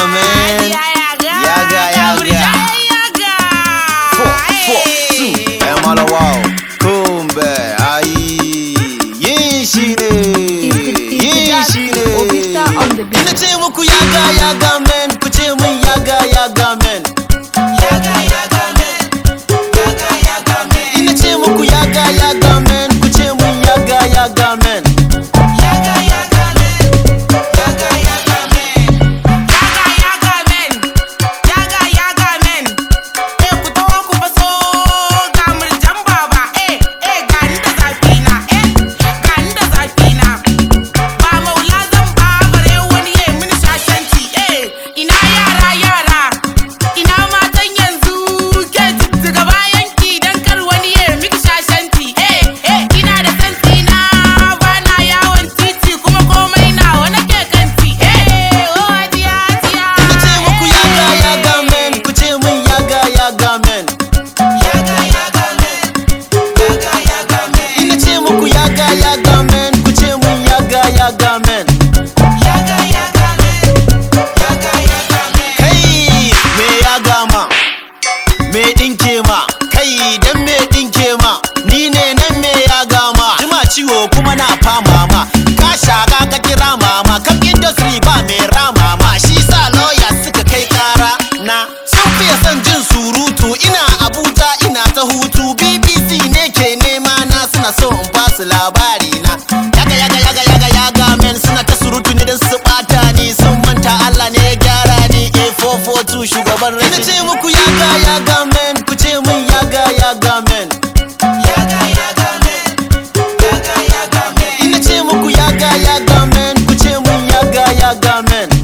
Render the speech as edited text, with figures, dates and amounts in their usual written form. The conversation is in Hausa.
man. Yaga. 4, 4, 2. I'm on the wall. Kumbe, ayi. Yin shine. Ina ce muku yaga man. Ku ce mun yaga man. Ina ce muku yaga man. Ku ce mun yaga man. Me dinke ma kai dan me dinke ma ni ne nan me ya gama jima ciwo kuma na fama ma ka shaga ka kira mama kan industry ba me rama ma shi sa lawyer suka kai kara na sun fiye son jin surutu ina Abuja ina ta hutu BBC ne ke nema na suna so in ba su labari na yaga men suna ta surutu ne dan su bata ni sun manta Allah ne ya gyara ni A442 shugaban rai ina ce muku yaga men ku ce mun yaga men ina ce muku yaga men ku ce mun yaga men